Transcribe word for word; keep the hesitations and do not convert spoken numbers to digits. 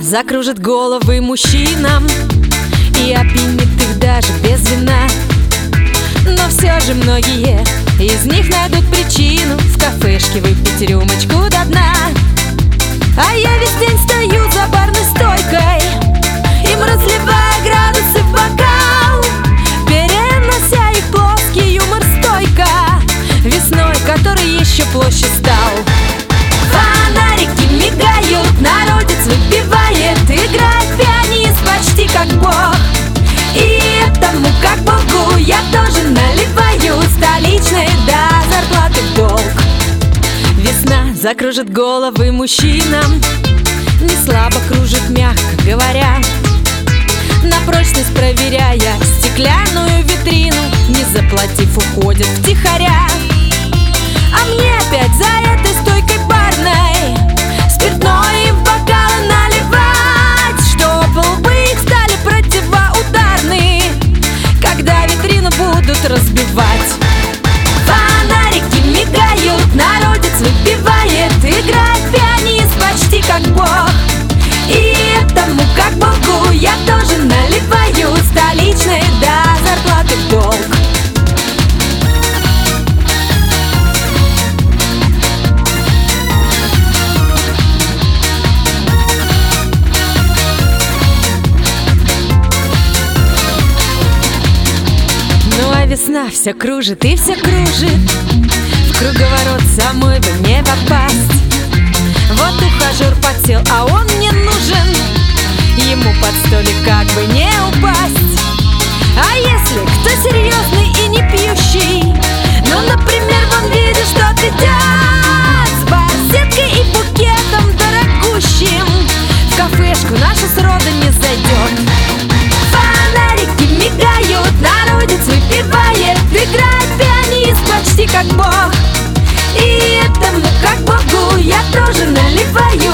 закружит головы мужчинам и опьянит их даже без вина. Но все же многие из них найдут причину в кафешке выпить рюмочку до дна. А я весь день стою за барной стойкой, им разливая градусы в бокал, перенося их плоский юмор стойко весной, который еще площадь стал. Фонарики мигают, народец выпивает, играет пианист почти как бог. И этому как богу я тоже наливаю столичные до зарплаты в долг. Весна закружит головы мужчинам, не слабо кружит, мягко говоря, на прочность проверяя стеклянную витрину, не заплатив, уходит втихаря. А мне опять за этой стойкой барной спиртное им в бокалы наливать, чтобы лбы их стали противоударные, когда витрину будут разбивать. Фонарики мигают, народец выпивает, играет пианист почти как бог. И этому как богу я тоже наливаю столичные до зарплаты в долг. Весна вся кружит и вся кружит, в круговорот самой бы не попасть. Вот ухажер подсел, а он мне нужен, ему под столик как бы не упасть. А если кто серьезный и не пьющий, ну, например, вон видишь, что идет с барсеткой и букетом дорогущим, в кафешку наша срода не зайдет. Фонарики мигают, народец выпивает, играет пианист почти как бог. И этому как богу я тоже наливаю